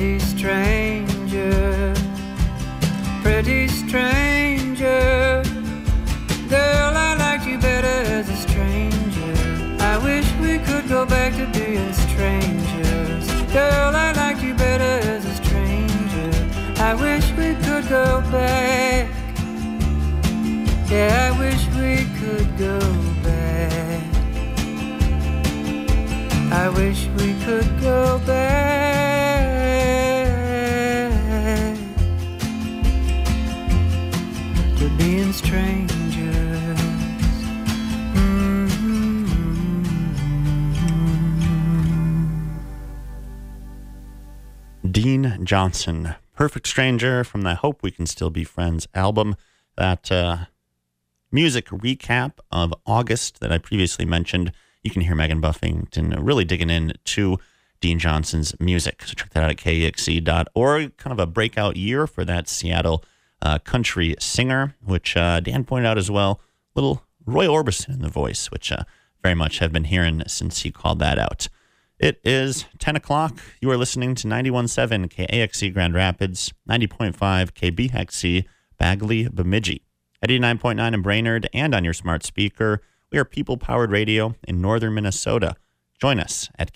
pretty stranger, pretty stranger. Girl, I liked you better as a stranger. I wish we could go back to being strangers. Girl, I liked you better as a stranger. I wish we could go back. Yeah, I wish we could go back. I wish we could go back to being strangers. Dean Johnson, Perfect Stranger from the Hope We Can Still Be Friends album. That music recap of August that I previously mentioned. You can hear Megan Buffington really digging into Dean Johnson's music. So check that out at KAXE.org. Kind of a breakout year for that Seattle country singer, which Dan pointed out as well. Little Roy Orbison in the voice, which very much have been hearing since he called that out. It is 10 o'clock. You are listening to 91.7 KAXE Grand Rapids, 90.5 KBXE Bagley Bemidji, 89.9 in Brainerd, and on your smart speaker. We are people-powered radio in northern Minnesota. Join us at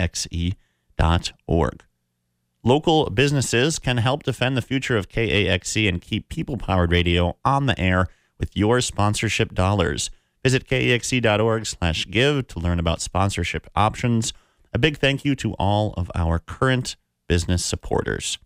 KAXE.org. Local businesses can help defend the future of KAXE and keep people-powered radio on the air with your sponsorship dollars. Visit KAXE.org/give to learn about sponsorship options. A big thank you to all of our current business supporters.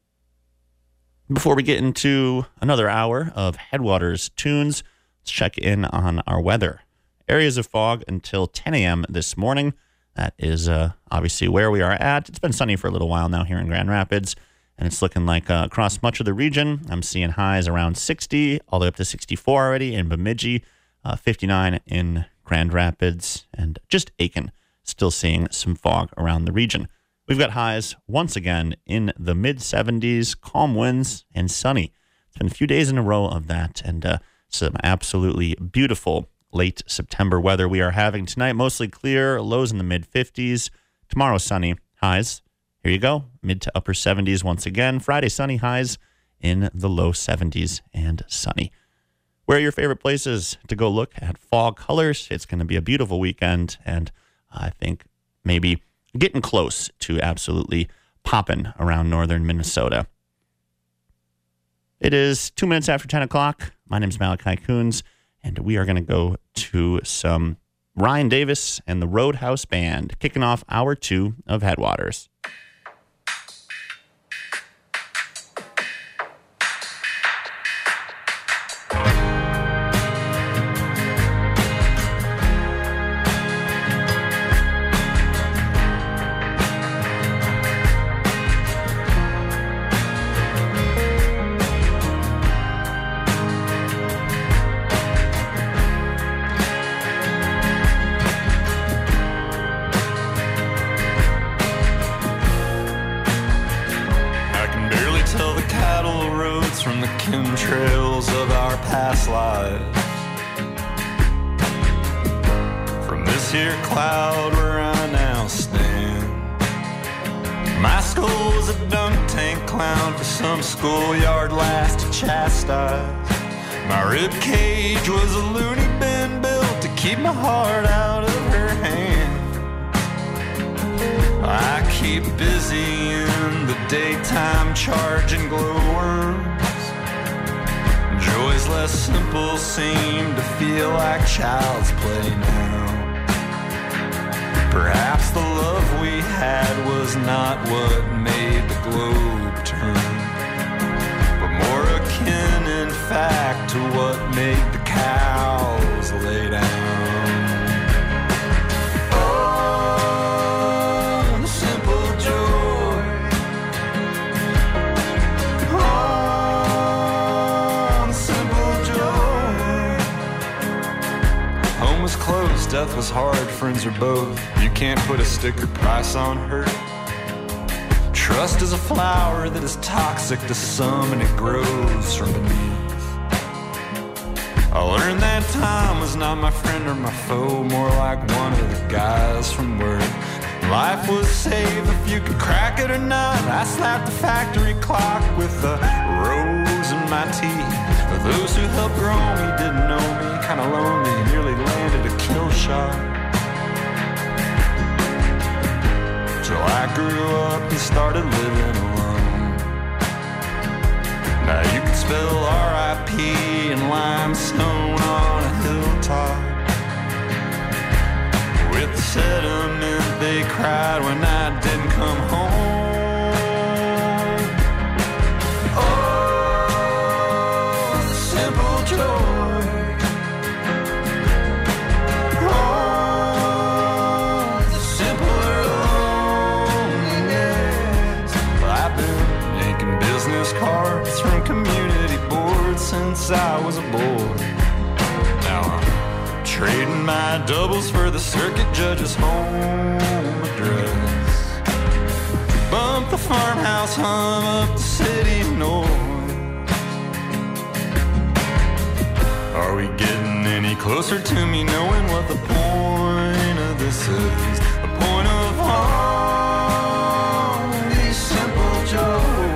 Before we get into another hour of Headwaters tunes, let's check in on our weather. Areas of fog until 10 a.m. this morning. That is obviously where we are at. It's been sunny for a little while now here in Grand Rapids, and it's looking like across much of the region, I'm seeing highs around 60, all the way up to 64 already in Bemidji, 59 in Grand Rapids, and just Aiken. Still seeing some fog around the region. We've got highs once again in the mid-70s, calm winds, and sunny. It's been a few days in a row of that, and some absolutely beautiful late September weather we are having tonight. Mostly clear, lows in the mid-50s. Tomorrow, sunny, highs. Here you go, mid to upper 70s once again. Friday, sunny, highs in the low 70s and sunny. Where are your favorite places to go look at fall colors? It's going to be a beautiful weekend, and I think maybe getting close to absolutely popping around northern Minnesota. It is 2 minutes after 10 o'clock. My name is Malachi Coons, and we are going to go to some Ryan Davis and the Roadhouse Band, kicking off hour 2 of Headwaters. Schoolyard last to chastise. My rib cage was a loony bin built to keep my heart out of her hand. I keep busy in the daytime charging glowworms. Joys less simple seem to feel like child's play now. Perhaps the love we had was not what made the globe turn, more akin, in fact, to what made the cows lay down. Oh, the simple joy. Oh, the simple joy. Home was closed, death was hard, friends are both. You can't put a sticker price on hurt. Trust is a flower that is toxic to some, and it grows from beneath. I learned that time was not my friend or my foe, more like one of the guys from work. life was safe if you could crack it or not. I slapped the factory clock with a rose in my teeth. Those who helped grow me didn't know me, kinda lonely, nearly landed a kill shot. Till I grew up and started living alone. Now you can spell R.I.P. in limestone on a hilltop. With the sediment they cried when I didn't come home. Oh, the simple joy. Oh, the simpler loneliness. Well, I've been making business cards from community boards since I was a boy. Now I'm trading my doubles for the circuit judge's home address. Bump the farmhouse hum up the city noise. Are we getting any closer to me knowing what the point of this is? The point of all these simple joys.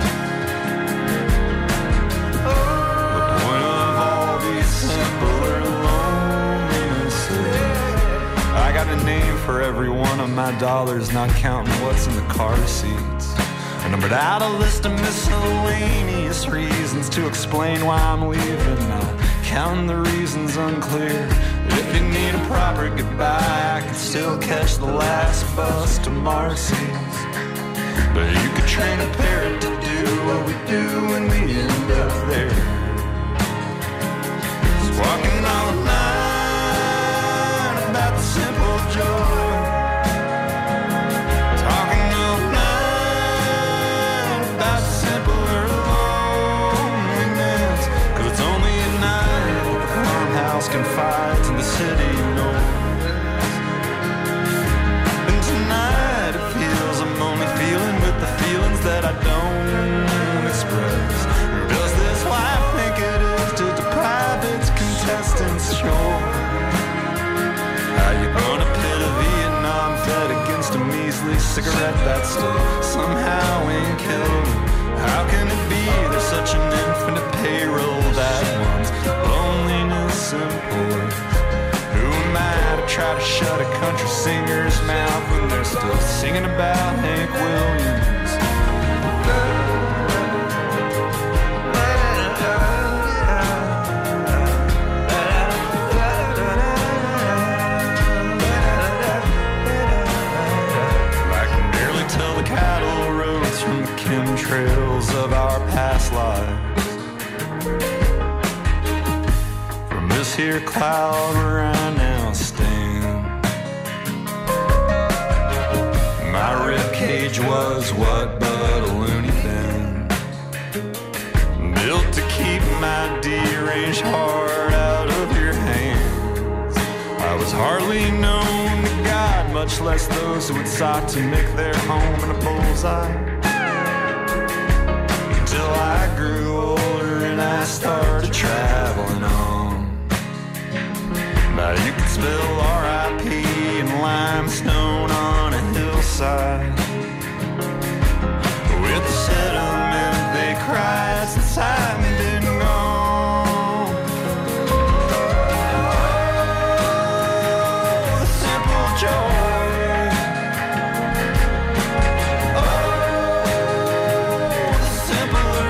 The point of all these simpler lonelinesses. I got a name for every one of my dollars, not counting what's in the car seats. I numbered out a list of miscellaneous reasons to explain why I'm leaving. Not counting the reasons unclear. If you need a proper goodbye, I can still catch the last bus to Marcy's. But you could train a parrot to do what we do when we end up there. Just walking all night about the simple joy. Talking all night about the simpler loneliness. 'Cause it's only at night that the farmhouse confides in the city noise. And tonight it feels I'm only feeling with the feelings that I don't express. Who does this life think it is to deprive its contestants sure? How you gonna pit a Vietnam vet against a measly cigarette that still somehow ain't killed? How can it be there's such an infinite payroll that one's loneliness employs? Who am I to try to shut a country singer's mouth when they're still singing about Hank Williams? I can barely tell the cattle roads from the chemtrails of our past lives. From this here cloud where I now stand, my ribcage was what but a loony bin, built to keep my deranged heart out of your hands. I was hardly known to God, much less those who had sought to make their home in a bullseye. Until I grew older and I started traveling on. Now you can spell R.I.P. in limestone on a hillside. With the sediment they cried since I've been gone. Oh, the simple joy. Oh, the simpler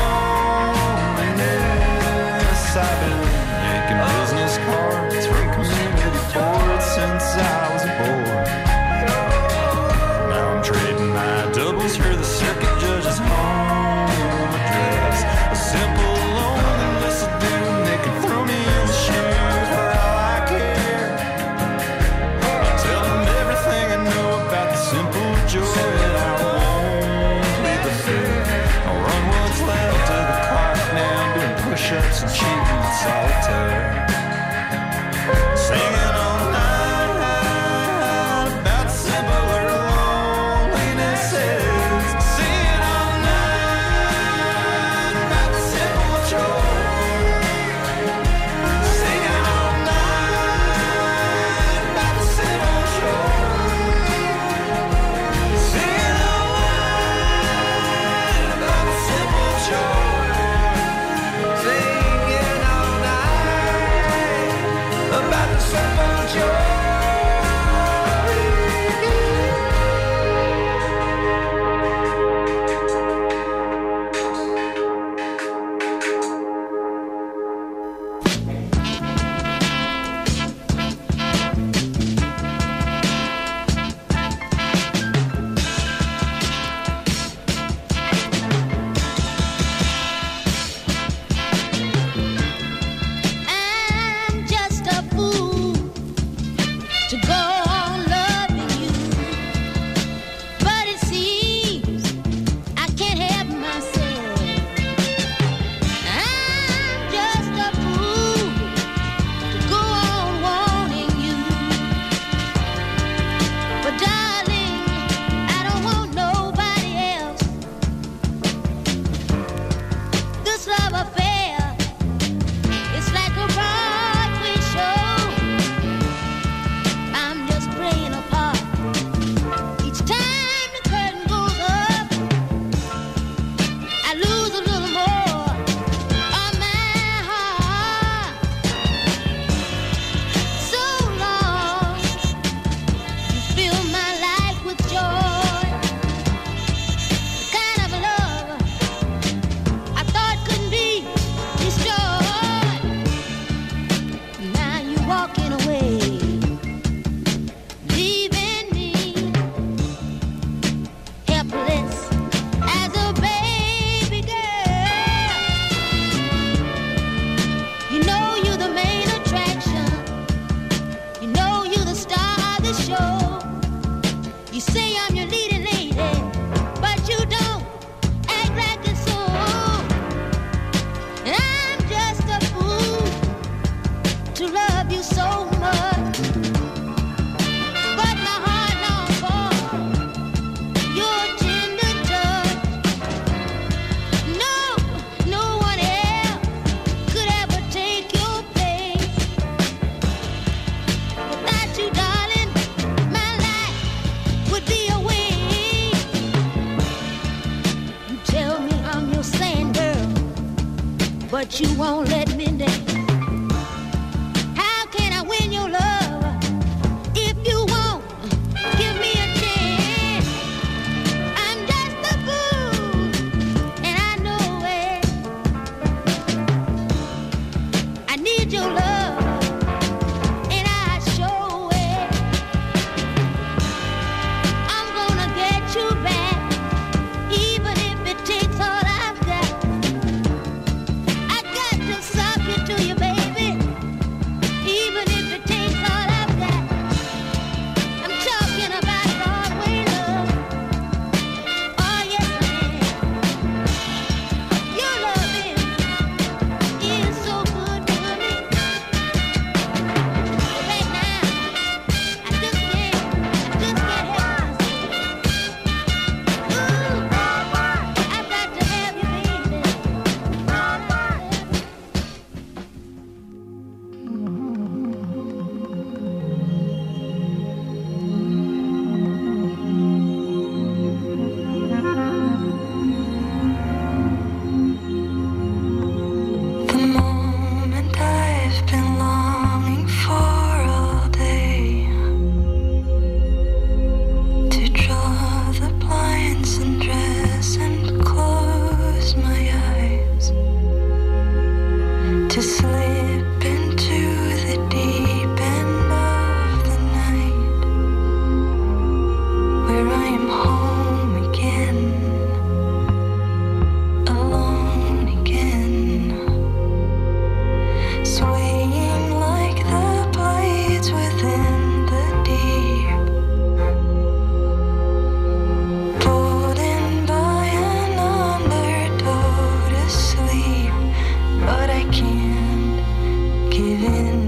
loneliness. I've been making business cards from community boards since I was a boy. Now I'm trading my doubles for the circuit judge's home address. A simple loneliness will do, and they can throw me in the shoes for all I care. Tell them but you won't let me down. How can I win your love if you won't give me a chance? I'm just a fool, and I know it. I need your love, and I show it. I'm gonna get you back, even if it takes all I've got. I got to suck it to you, baby, even if it takes all I've got. I'm talking about Broadway love. Oh yes, I am. Your loving is so good to me. Right now, I just can't help myself. Ooh, I've got to have you, baby. The moment I've been longing for all day, to draw the blinds and dress and close my eyes, to slip into the deep end of the night, where I am home again, alone again, swaying like the blades within the deep, pulled in by an undertow to sleep, but I can't give in,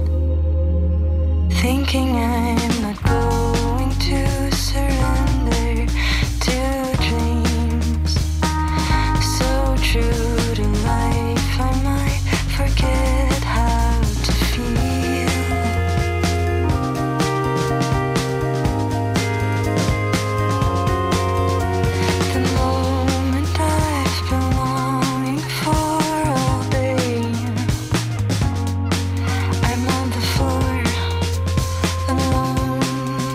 thinking I'm not going to surrender to dreams so true to life. I might forget how to feel. The moment I've been longing for all day, I'm on the floor, alone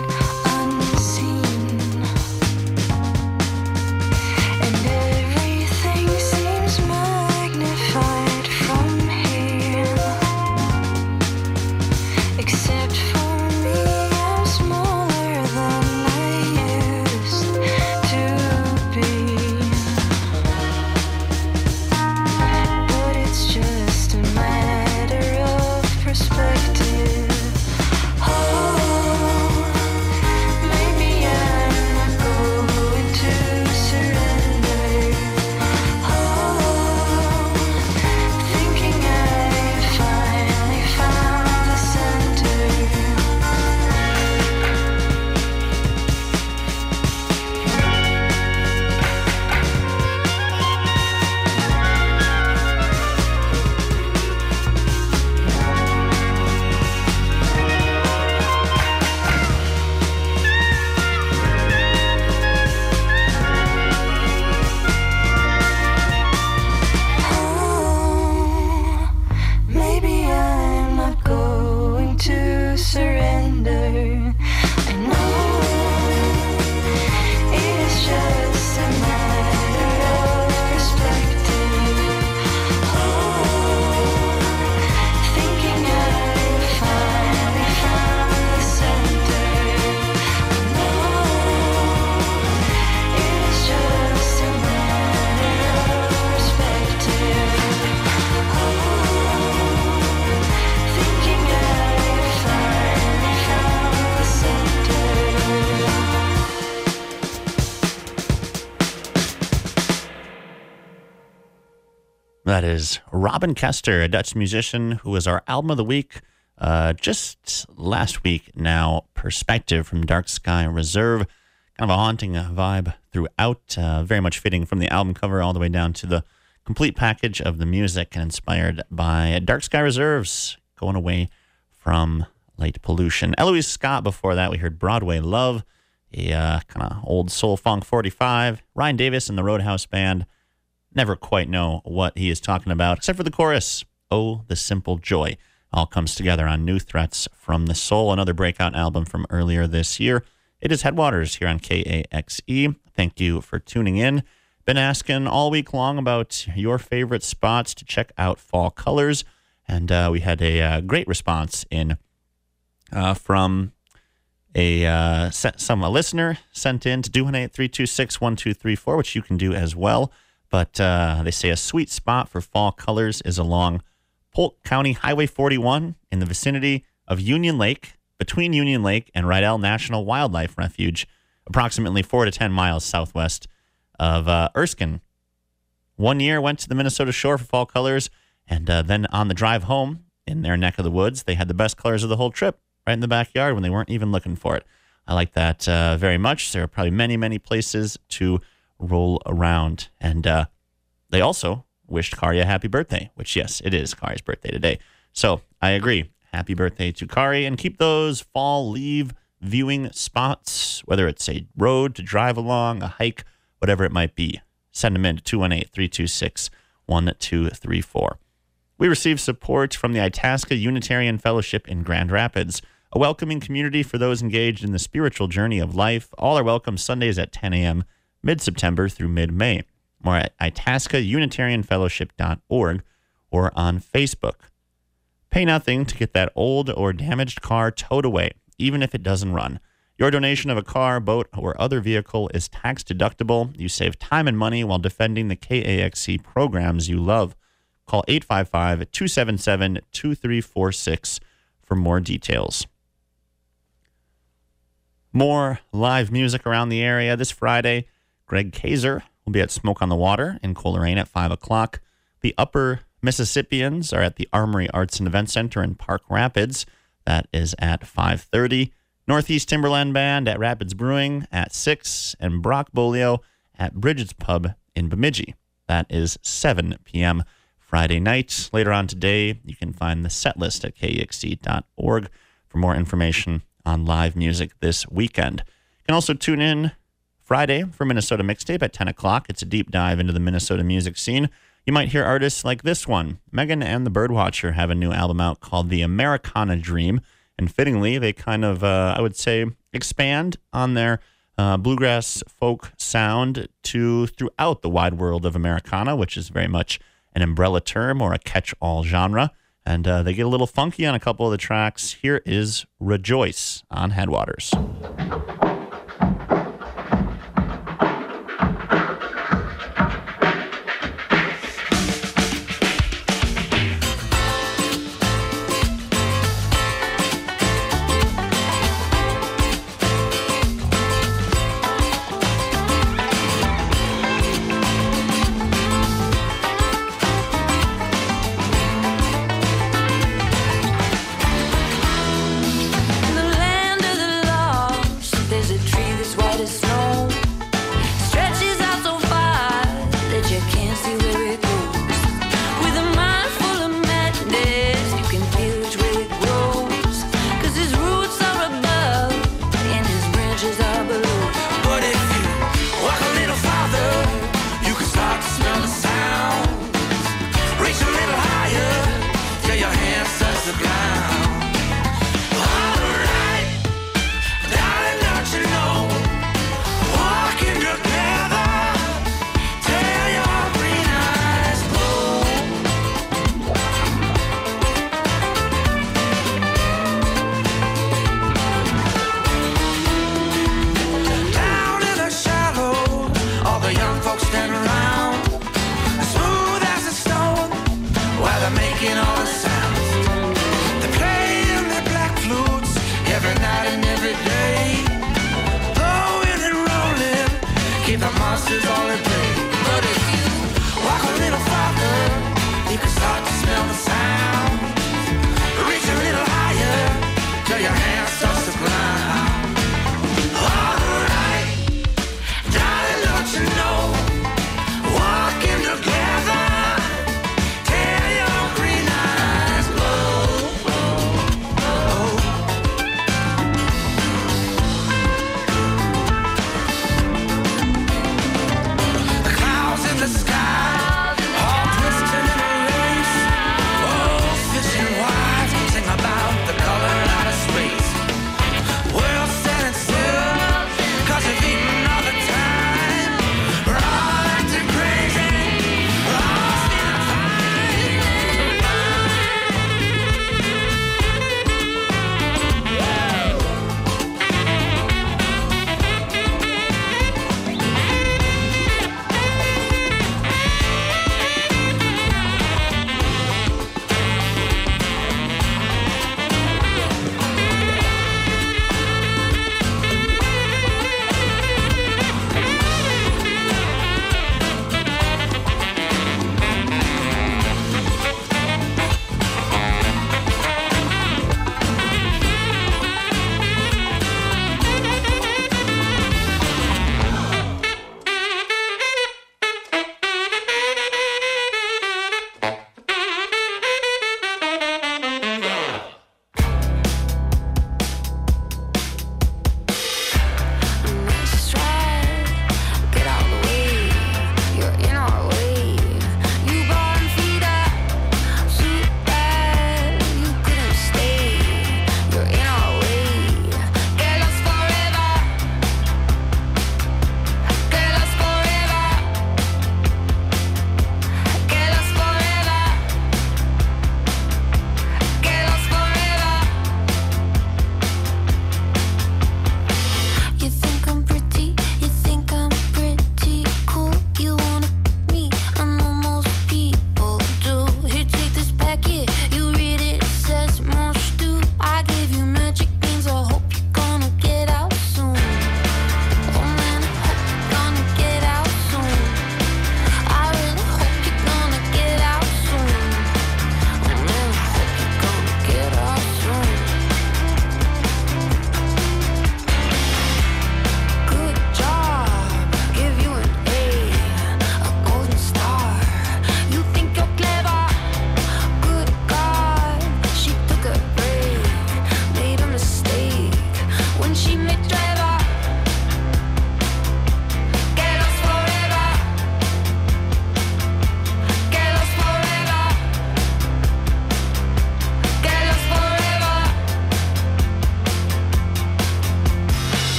That is Robin Kester, a Dutch musician who was our album of the week just last week now. Perspective from Dark Sky Reserve. Kind of a haunting vibe throughout. Very much fitting from the album cover all the way down to the complete package of the music, and inspired by Dark Sky Reserve's Going Away from Light Pollution. Eloise Scott before that. We heard Broadway Love, a kind of old soul funk 45. Ryan Davis and the Roadhouse Band. Never quite know what he is talking about, except for the chorus. Oh, the simple joy. All comes together on New Threats from the Soul, another breakout album from earlier this year. It is Headwaters here on KAXE. Thank you for tuning in. Been asking all week long about your favorite spots to check out fall colors, and we had a great response in from a listener sent in to 218-326-1234, which you can do as well. But they say a sweet spot for fall colors is along Polk County Highway 41 in the vicinity of Union Lake, between Union Lake and Rydell National Wildlife Refuge, approximately 4 to 10 miles southwest of Erskine. One year went to the Minnesota shore for fall colors, and then on the drive home in their neck of the woods, they had the best colors of the whole trip right in the backyard when they weren't even looking for it. I like that very much. There are probably many, many places to roll around. And they also wished Kari a happy birthday, which, yes, it is Kari's birthday today. So I agree. Happy birthday to Kari, and keep those fall leave viewing spots, whether it's a road to drive along, a hike, whatever it might be. Send them in to 218-326-1234. We received support from the Itasca Unitarian Fellowship in Grand Rapids, a welcoming community for those engaged in the spiritual journey of life. All are welcome Sundays at 10 a.m., mid-September through mid-May. More at itascaunitarianfellowship.org or on Facebook. Pay nothing to get that old or damaged car towed away, even if it doesn't run. Your donation of a car, boat, or other vehicle is tax deductible. You save time and money while defending the KAXE programs you love. Call 855-277-2346 for more details. More live music around the area this Friday. Greg Kaiser will be at Smoke on the Water in Coleraine at 5 o'clock. The Upper Mississippians are at the Armory Arts and Event Center in Park Rapids. That is at 5:30. Northeast Timberland Band at Rapids Brewing at 6. And Brock Bolio at Bridget's Pub in Bemidji. That is 7 p.m. Friday night. Later on today, you can find the set list at KAXE.org for more information on live music this weekend. You can also tune in Friday for Minnesota Mixtape at 10 o'clock. It's a deep dive into the Minnesota music scene. You might hear artists like this one. Megan and the Birdwatcher have a new album out called The Americana Dream. And fittingly, they kind of, I would say, expand on their bluegrass folk sound to throughout the wide world of Americana, which is very much an umbrella term or a catch-all genre. And they get a little funky on a couple of the tracks. Here is Rejoice on Headwaters. In the land of the lost, there's a tree that's white as snow. Stretches out so far that you can't see where it goes. With a mind full of madness, you can feel which way it grows. 'Cause his roots are above and his branches are below. But if you walk a little farther, you can start to smell the sound. Reach a little higher till your hands touch the ground. Alright, darling, don't you know? Walking together till your green eyes glow. Down in the shallow, all the young folks stand around, smooth as a stone, while they're making all the sounds. They're playing their black flutes every night and every day, blowing and rolling, keep the monsters all at bay. But if you walk a little farther,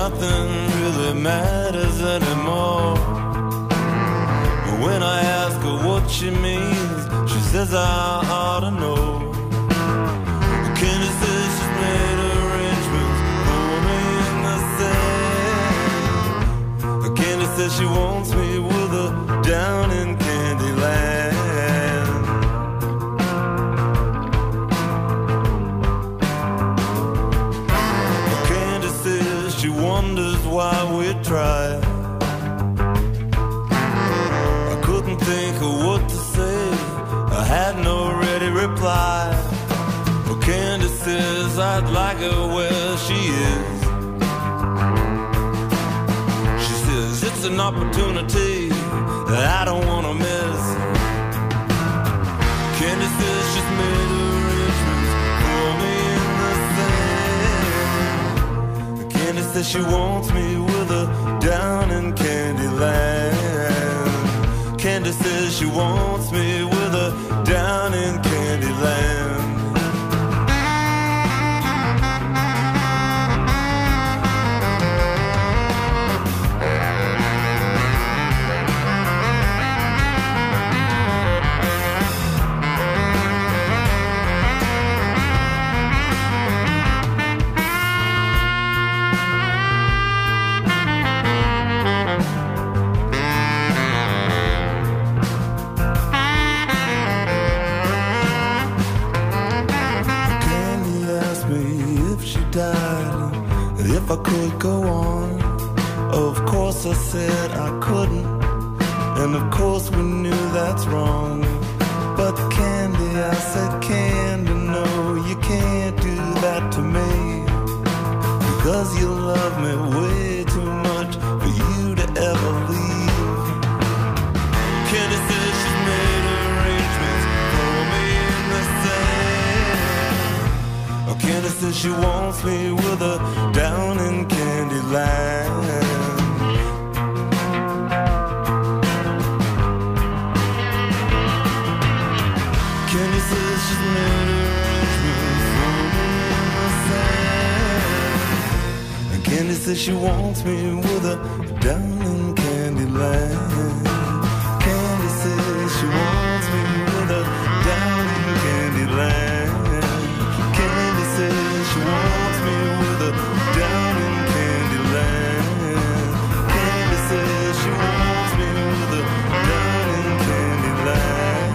nothing really matters anymore. When I ask her what she means, she says I ought to know. Candy says she's made arrangements for me in the sand. Candy says she wants me with her down in Candyland. Candy says she wonders why we try. I couldn't think of what to say, I had no ready reply. Well, Candy says I'd like her where she is. She says it's an opportunity that I don't want to miss. Candy says she's made arrangements for me in the sand. Candy says she wants me with her down in Candyland. Candy says she wants me with her down in Candyland. If I could go on, of course I said I couldn't, and of course we knew that's wrong. But Candy, I said, Candy, no, you can't do that to me, because you love me way too much for you to ever leave. Candy says she's made arrangements for me in the sand. Oh, Candy says she wants me with her down in Candyland. Candy says she's made arrangements for me in the sand. And Candy says she wants me with her down in Candyland. Candy says she wants me with her down in Candyland. Candy says she wants me with her down in Candyland. Candy says she wants me with her down in Candyland.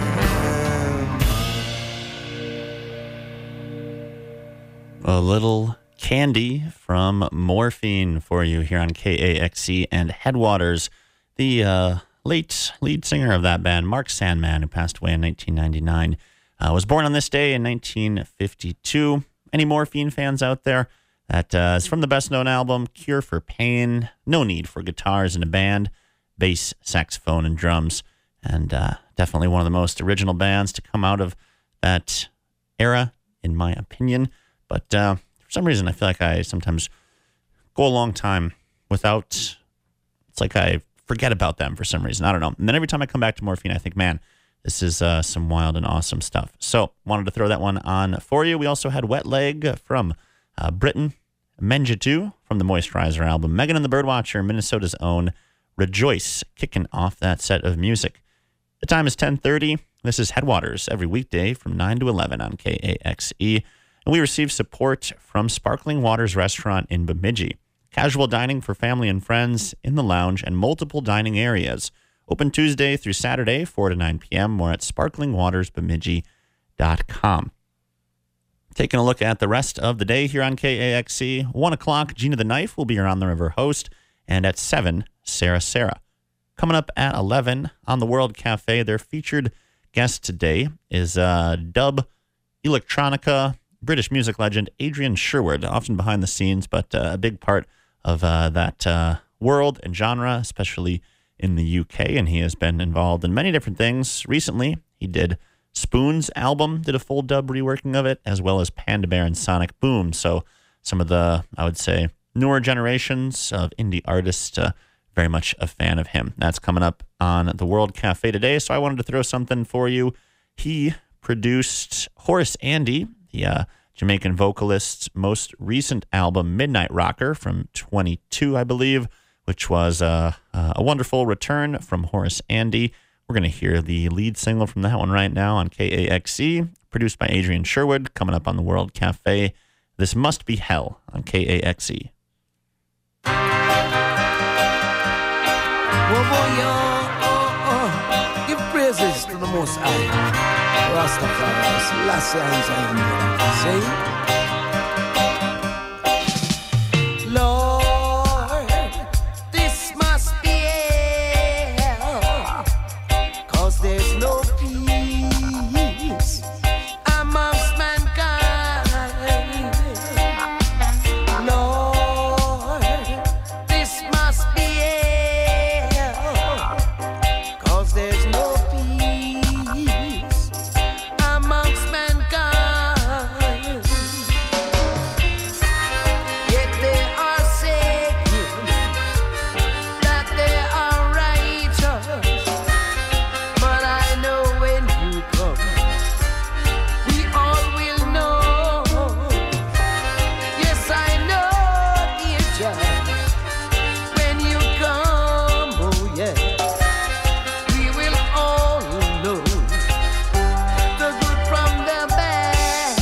A little Candy from Morphine for you here on KAXE and Headwaters. The late lead singer of that band, Mark Sandman, who passed away in 1999, was born on this day in 1952. Any Morphine fans out there? That is from the best-known album, Cure for Pain. No need for guitars in a band, bass, saxophone, and drums. And definitely one of the most original bands to come out of that era, in my opinion. But for some reason, I feel like I sometimes go a long time without... It's like I forget about them for some reason. I don't know. And then every time I come back to Morphine, I think, man, this is some wild and awesome stuff. So, wanted to throw that one on for you. We also had Wet Leg from Britain, Menjitu from the Moisturizer album, Megan and the Birdwatcher, Minnesota's own Rejoice, kicking off that set of music. The time is 10:30. This is Headwaters every weekday from 9 to 11 on KAXE. And we receive support from Sparkling Waters Restaurant in Bemidji. Casual dining for family and friends in the lounge and multiple dining areas. Open Tuesday through Saturday, 4 to 9 p.m. More at sparklingwatersbemidji.com. Taking a look at the rest of the day here on KAXE. 1 o'clock, Gina the Knife will be your On the River host. And at 7, Sarah. Coming up at 11 on the World Cafe, their featured guest today is dub electronica British music legend Adrian Sherwood, often behind the scenes, but a big part of that world and genre, especially in the UK, and he has been involved in many different things. Recently, he did Spoon's album, did a full dub reworking of it, as well as Panda Bear and Sonic Boom. So some of the, I would say, newer generations of indie artists, very much a fan of him. That's coming up on the World Cafe today, so I wanted to throw something for you. He produced Horace Andy, the Jamaican vocalist's most recent album, Midnight Rocker, from 22, I believe, which was a wonderful return from Horace Andy. We're going to hear the lead single from that one right now on KAXE, produced by Adrian Sherwood, coming up on the World Cafe. This Must Be Hell on KAXE. Oh boy, give praises to the Most High. Rastafari, Selassie, I am. Lord, this must be hell, 'cause there's no peace amongst mankind. Lord, this must be hell, 'cause there's no peace amongst mankind. Yet they are saying that they are righteous, but I know when you come, we all will know. Yes, I know, dear child, when you come, oh yeah, we will all know the good from the bad.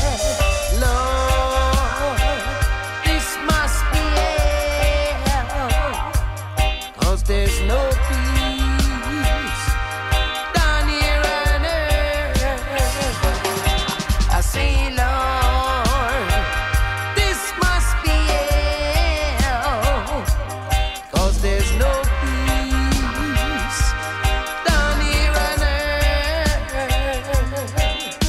Lord, this must be hell, 'cause there's no peace down here on earth. I say, Lord, this must be hell, 'cause there's no peace down here on earth.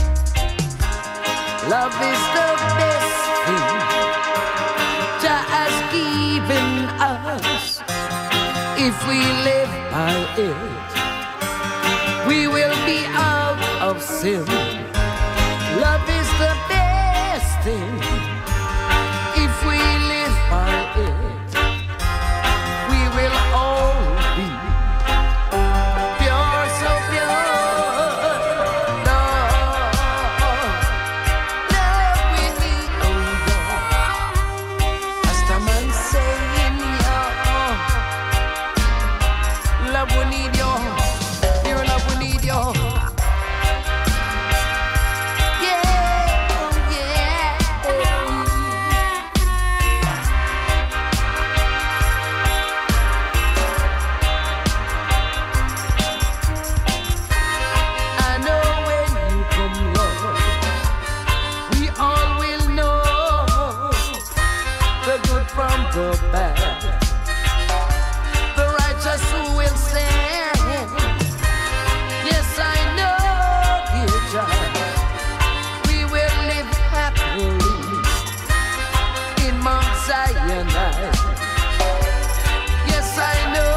Love is the best thing Jah has given us. If we live by it, we will be out of sin. Love is the best thing. If we live by it, we will all be pure, so pure. Lord, love we need, oh Lord. As the man saying, love we need you. Dear love we need you. Yeah, oh yeah. I know when you come, Lord, we all will know the good from the bad, the righteous who will stand. Yes, I know, dear child, we will live happily in Mount Zion. Yes, I know,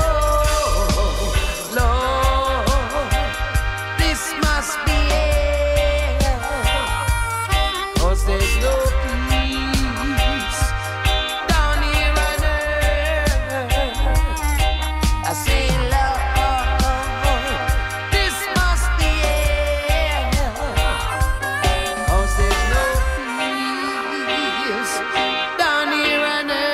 Lord, this must be hell, 'cause there's no peace down here on earth. I say, Lord, this must be hell, 'cause there's no peace down here on earth.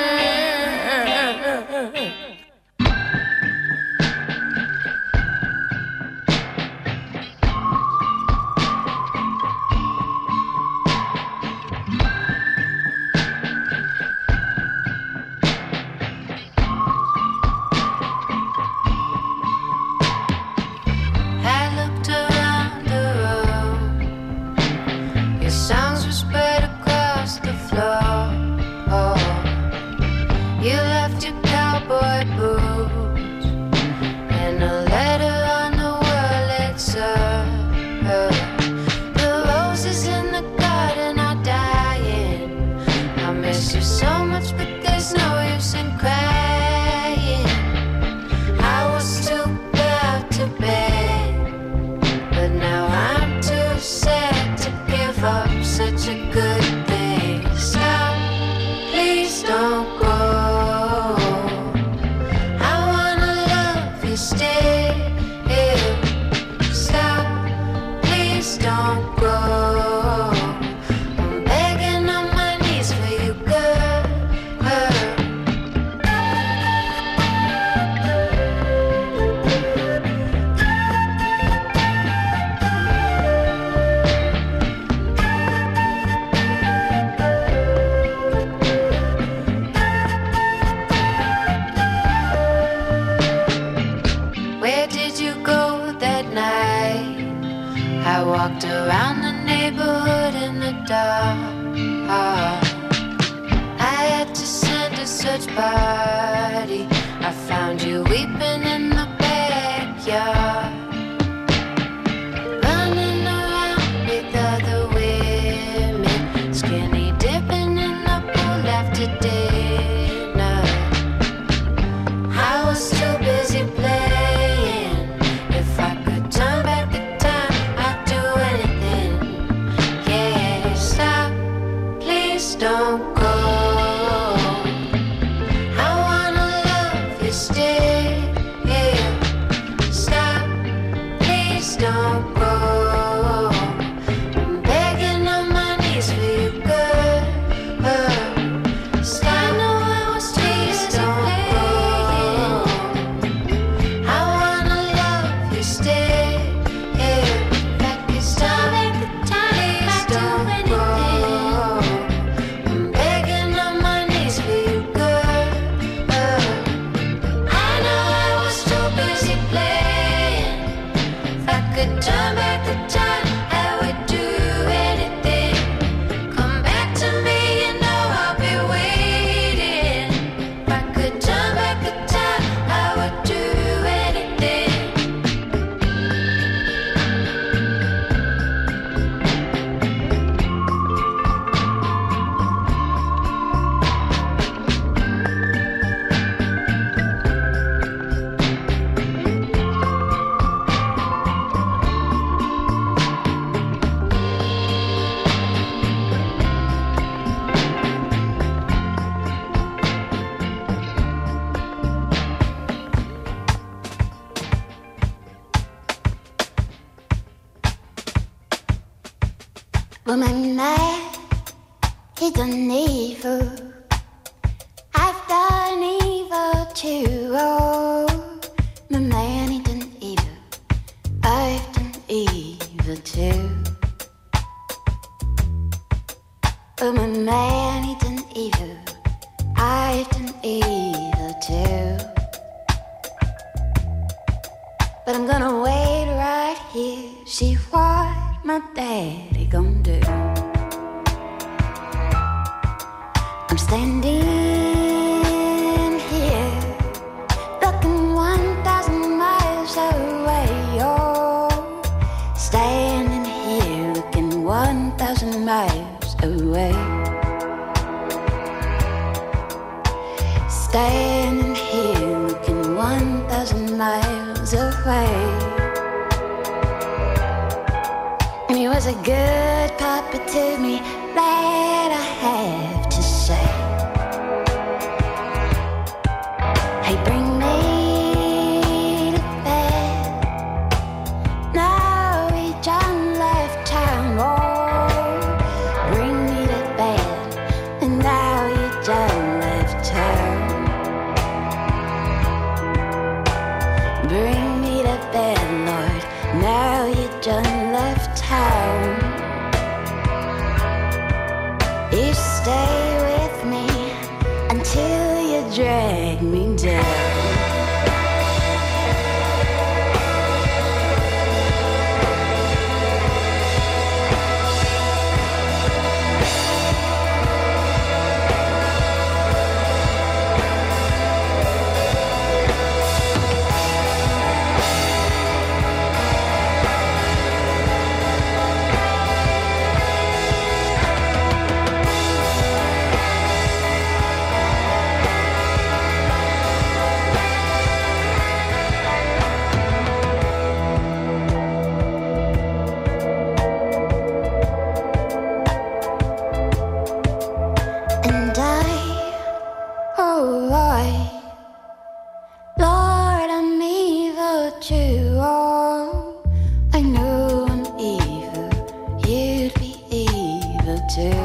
I looked around the room. Your songs were spread across the floor. Oh, you left your cowboy boots and a letter on the wall that said, the roses in the garden are dying. I miss you so much, but there's no use in crying. I was too proud to beg, but now I'm too sad to give up such a good thing. Stop, please don't go. I wanna love you, stay here. Stop, please don't go. I'm begging I had to send a search party. I found you weeping in the backyard, running around with other women, skinny dipping in the pool after dinner. I was too busy playing. If I could turn back the time, I'd do anything. Yeah, stop, please don't go. I wanna love you still. Yeah, stop, please don't go. I'm begging on my knees for you, girl. Stop, no, I was please don't go. I wanna love you still. Yeah, if I could stop at the time, I'd do anything. I'm begging on my knees for you, girl. I know I was too busy playing. If I could turn back the time, I would do anything. Come back to me, you know I'll be waiting. If I could turn back the time, I would do anything. Well, my man, he's done evil. I've done evil too. Oh, my man, he done evil. I've done evil too. Oh, my man, he done evil. I've done evil too. But I'm gonna wait right here, see what my daddy gonna do. I'm standing here, looking 1,000 miles away. Oh, standing here, looking 1,000 miles away. Standing here, looking 1,000 miles away. And he was a good papa to me, that I have to say. Hey, bring me to bed. Now he done left town. Oh, bring me to bed. And now he done left town. Bring me to bed, Lord. Now you done left town. You stay with me until you drag me down. And oh Lord, Lord, I'm evil too. Oh, I know I'm evil, you'd be evil too.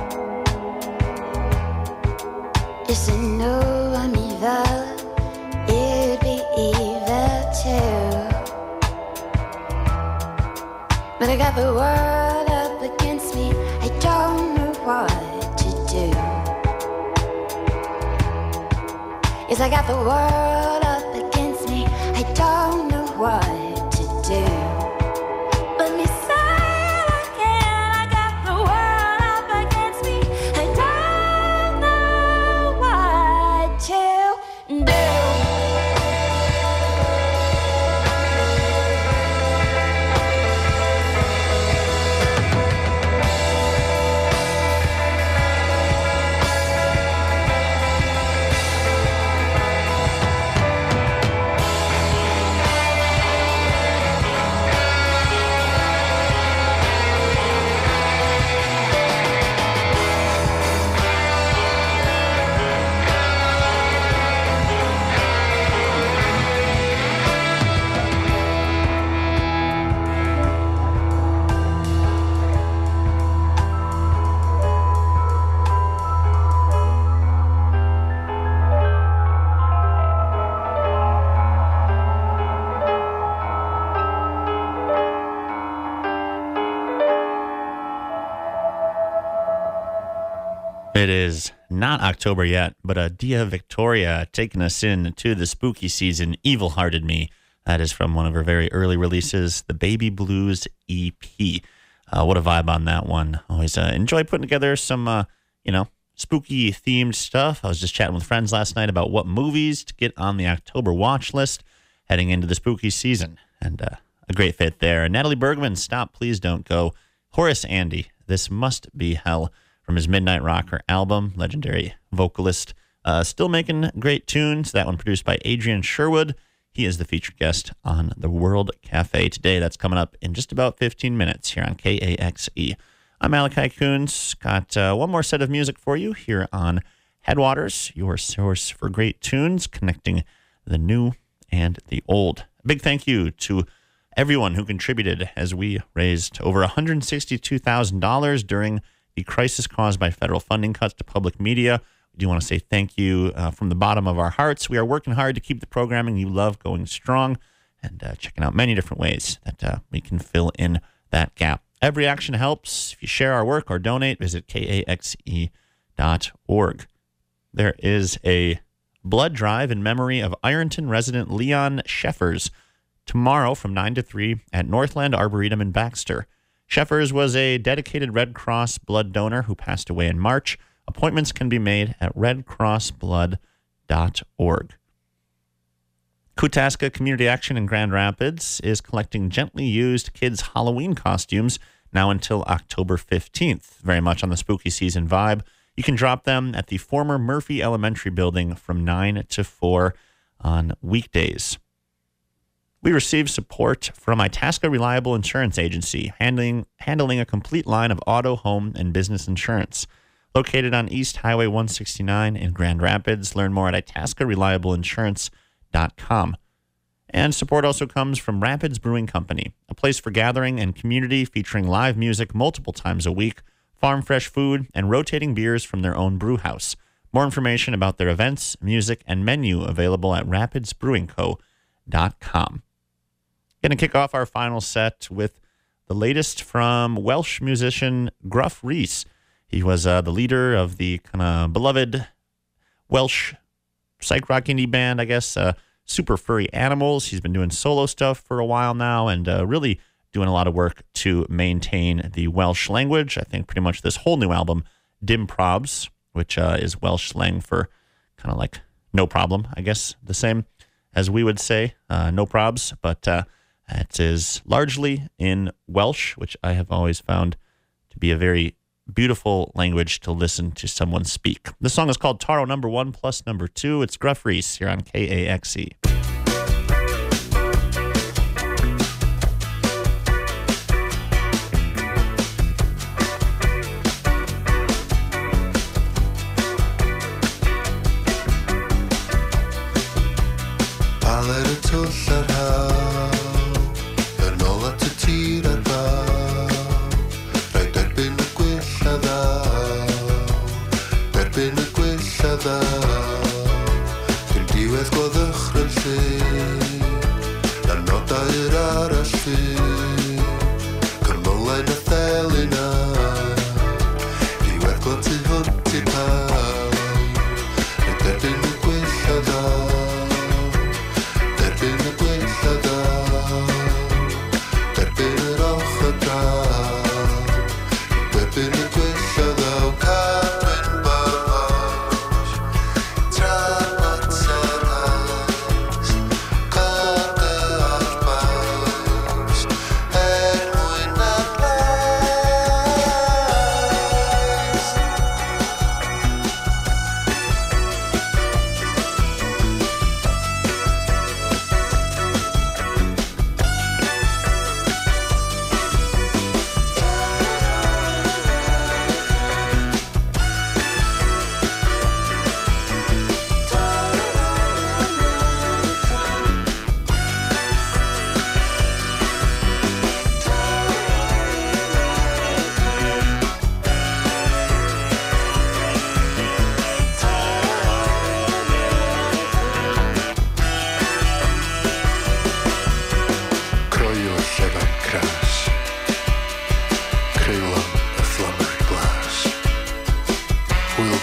Yes, I know I'm evil, you'd be evil too. But I got the world up against me, I don't know what to do. Yes, I got the world up against me, I don't know what to do. Let me say it again, I got the world It is not October yet, but Dia Victoria taking us into the spooky season, Evil Hearted Me. That is from one of her very early releases, the Baby Blues EP. What a vibe on that one. Always enjoy putting together some, spooky themed stuff. I was just chatting with friends last night about what movies to get on the October watch list heading into the spooky season. And a great fit there. Natalie Bergman, Stop, Please Don't Go. Horace Andy, This Must Be Hell. From his Midnight Rocker album, legendary vocalist, still making great tunes. That one produced by Adrian Sherwood. He is the featured guest on the World Cafe today. That's coming up in just about 15 minutes here on KAXE. I'm Malachi Coons. Got one more set of music for you here on Headwaters, your source for great tunes, connecting the new and the old. A big thank you to everyone who contributed as we raised over $162,000 during the crisis caused by federal funding cuts to public media. We do want to say thank you from the bottom of our hearts. We are working hard to keep the programming you love going strong and checking out many different ways that we can fill in that gap. Every action helps. If you share our work or donate, visit KAXE.org. There is a blood drive in memory of Ironton resident Leon Sheffers tomorrow from 9 to 3 at Northland Arboretum in Baxter. Sheffers was a dedicated Red Cross blood donor who passed away in March. Appointments can be made at redcrossblood.org. Kutaska Community Action in Grand Rapids is collecting gently used kids' Halloween costumes now until October 15th. Very much on the spooky season vibe. You can drop them at the former Murphy Elementary building from 9 to 4 on weekdays. We received support from Itasca Reliable Insurance Agency, handling a complete line of auto, home, and business insurance. Located on East Highway 169 in Grand Rapids. Learn more at itascareliableinsurance.com. And support also comes from Rapids Brewing Company, a place for gathering and community featuring live music multiple times a week, farm fresh food, and rotating beers from their own brew house. More information about their events, music, and menu available at rapidsbrewingco.com. Going to kick off our final set with the latest from Welsh musician Gruff Rhys. He was the leader of the kind of beloved Welsh psych rock indie band, I guess, Super Furry Animals. He's been doing solo stuff for a while now and really doing a lot of work to maintain the Welsh language. I think pretty much this whole new album, Dim Probs, which is Welsh slang for kind of like no problem, I guess, the same as we would say, no probs, but it is largely in Welsh, which I have always found to be a very beautiful language to listen to someone speak. The song is called Taro Number 1 Plus Number 2. It's Gruff Rhys here on KAXE.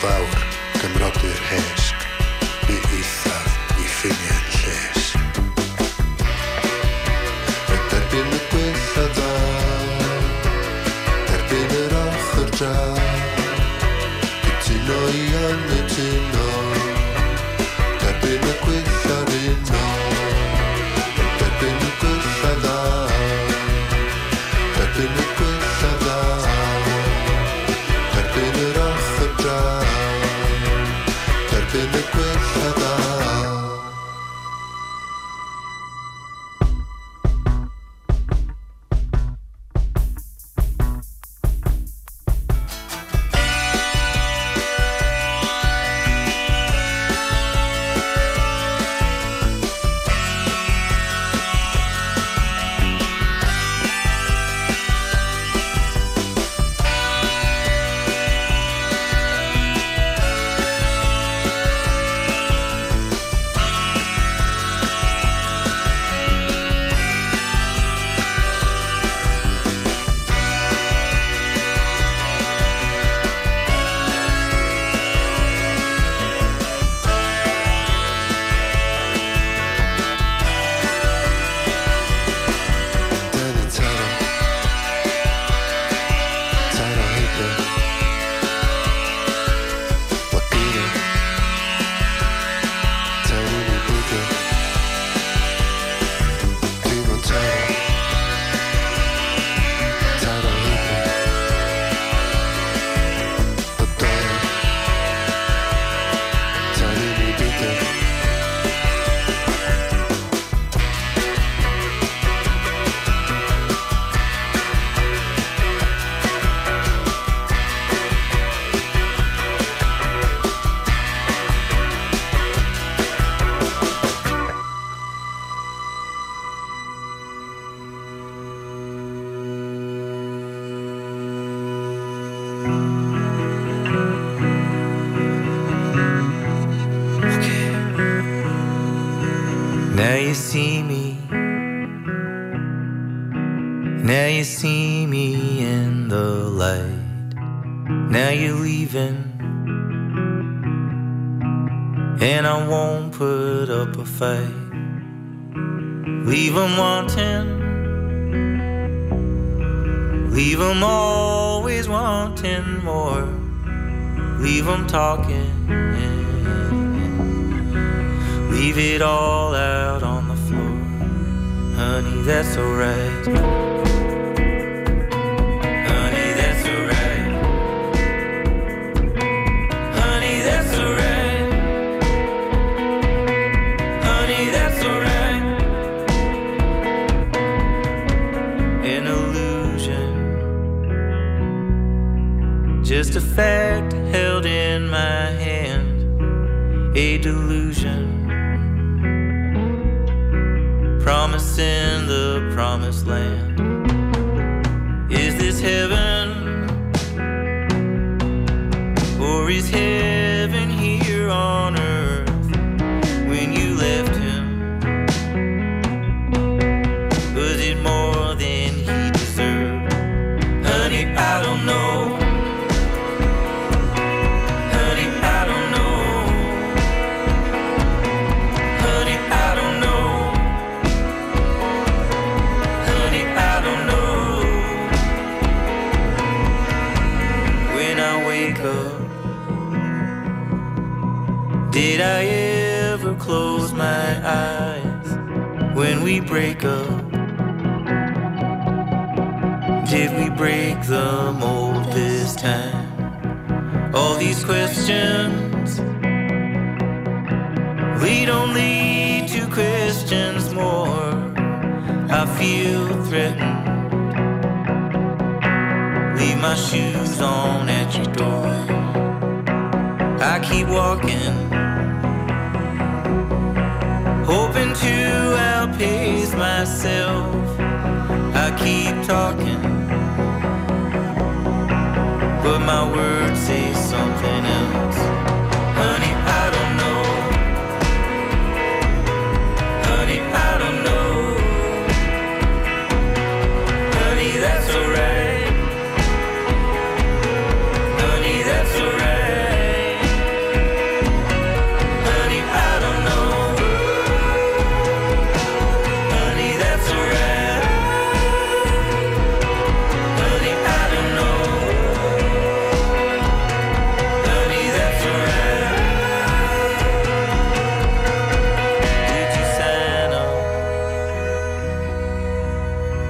fawr gymrodyr hesg, bu eithaf i ffiniau'n llesg. Derbyn y gwyll a dda, derbyn yr ochr dra, cytuno i anghytuno, derbyn y gwyll ar uno, derbyn y gwyll a dda, derbyn y gwyll a dda, derbyn yr ochr dra, derbyn y gwyll a dda. Now you see me, now you see me in the light. Now you're leaving, and I won't put up a fight. Leave 'em wanting, leave 'em always wanting more. Leave 'em talking, leave it all out on the floor. Honey, that's alright. Honey, that's alright. Honey, that's alright. Honey, that's alright. An illusion, just a fact held in my hand. A delusion, promising the promised land. Is this heaven, or is heaven here on earth? When you left him, was it more than he deserved? Honey, I don't know. Honey, I don't know. Honey, I don't know. Did I ever close my eyes when we break up? Did we break the mold this time? All these questions lead only to questions more. I feel threatened. Leave my shoes on at your door. I keep walking, hoping to outpace myself. I keep talking, but my words say something else. Honey, I don't know. Honey, I don't know. Honey, that's alright. Honey, that's alright.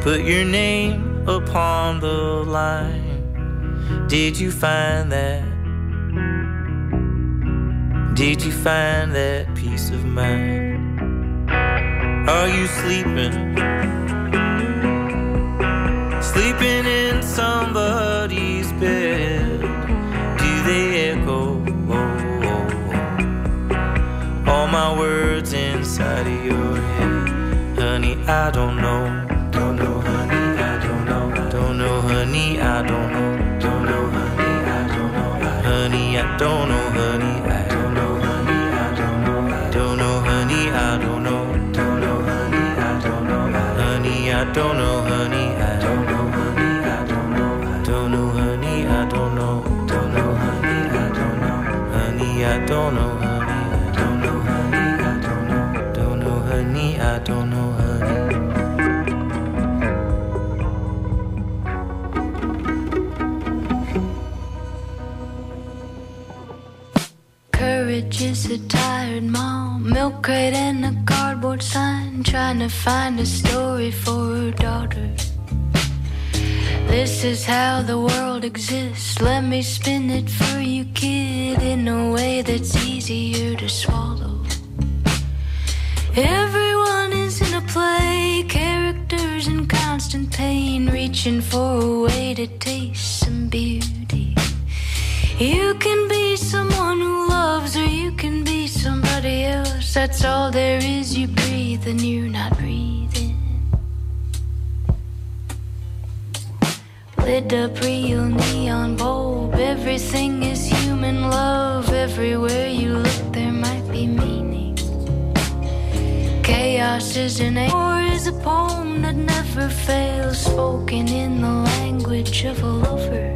put your name upon the line. Did you find that? Did you find that peace of mind? Are you sleeping? Sleeping in somebody's bed? Do they echo? All my words inside of your head. Honey, I don't know. Don't know, honey, I don't know. Don't know, honey, I don't know. Don't know, honey, I don't know. Honey, I don't know, honey, I don't know. Honey, I don't know. Don't know, honey, I don't know. Don't know, honey, I don't know. Honey, I don't know, honey, I don't know. Honey, I don't know. Don't know, honey, I don't know. Don't know, honey, I don't know. Honey, I don't know, honey. I don't know, honey. Courage is a tired mom, milk crate and a cardboard sign, trying to find a story for her daughter. This is how the world exists. Let me spin it for you, kid, in a way that's easier to swallow. Everyone is in a play, characters in constant pain, reaching for a way to taste some beauty. You can be someone who loves, or you can be somebody else. That's all there is. You breathe and you're not breathing. Lit up real neon bulb. Everything is human love. Everywhere you look there might be meaning. Chaos is an or is a poem that never fails, spoken in the language of a lover.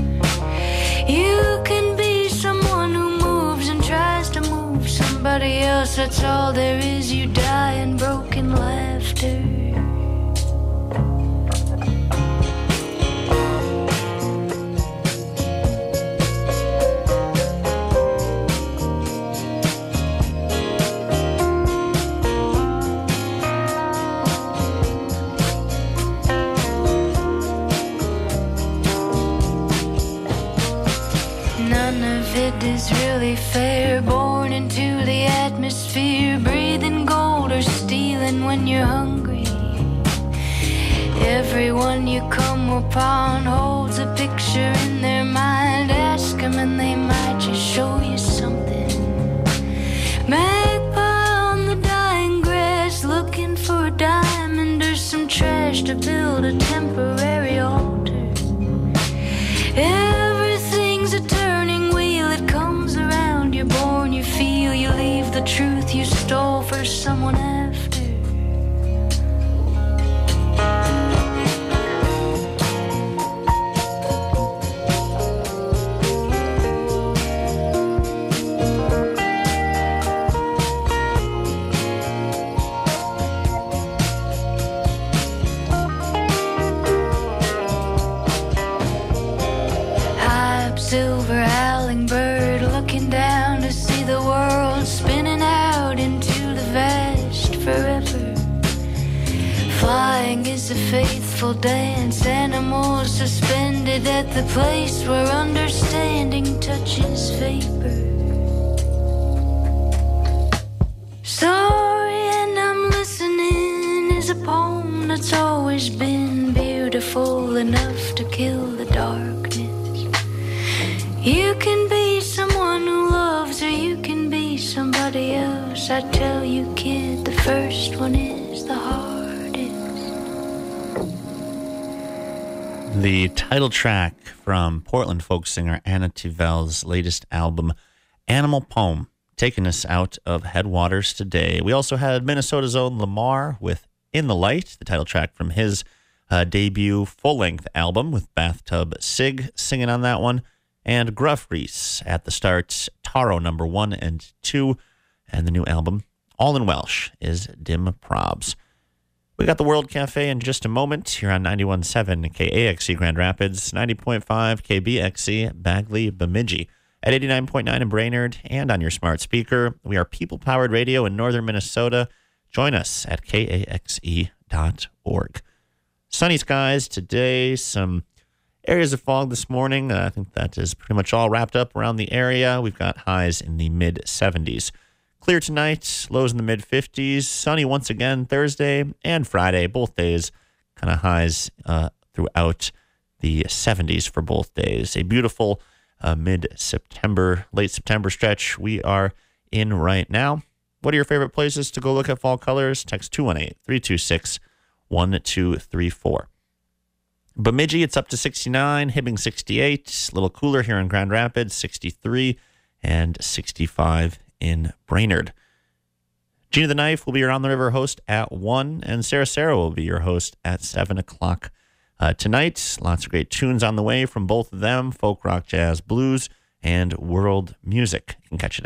You can be someone who moves and tries to move somebody else. That's all there is. You die in broken laughter. It is really fair, born into the atmosphere, breathing gold or stealing when you're hungry. Everyone you come upon holds a picture in their mind. Ask them and they might just show you something. Magpie on the dying grass, looking for a diamond or some trash to build a temporary altar. Everything's a turning wheel, it comes around. You're born, you feel, you leave the truth you stole for someone after. Silver howling bird, looking down to see the world spinning out into the vast forever. Flying is a faithful dance, animals suspended at the place where understanding touches vapor. Sorry and I'm listening is a poem that's always been beautiful enough to kill the darkness. You can be someone who loves, or you can be somebody else. I tell you, kid, the first one is the hardest. The title track from Portland folk singer Anna Tivell's latest album, Animal Poem, taking us out of Headwaters today. We also had Minnesota's own Lamar with In the Light, the title track from his debut full-length album with Bathtub Sig singing on that one. And Gruff Reese at the start, Taro number 1 and 2, and the new album, all in Welsh, is Dim Probs. We got the World Cafe in just a moment here on 91.7 KAXE Grand Rapids, 90.5 KBXE Bagley Bemidji, at 89.9 in Brainerd, and on your smart speaker. We are people-powered radio in northern Minnesota. Join us at kaxe.org. Sunny skies today, some areas of fog this morning. I think that is pretty much all wrapped up around the area. We've got highs in the mid-70s. Clear tonight, lows in the mid-50s. Sunny once again Thursday and Friday, both days. Kind of highs throughout the 70s for both days. A beautiful mid-September, late September stretch we are in right now. What are your favorite places to go look at fall colors? Text 218-326-1234. Bemidji, it's up to 69. Hibbing, 68. A little cooler here in Grand Rapids, 63. And 65 in Brainerd. Gina the Knife will be your On the River host at 1. And Sarah will be your host at 7 o'clock tonight. Lots of great tunes on the way from both of them. Folk, rock, jazz, blues, and world music. You can catch it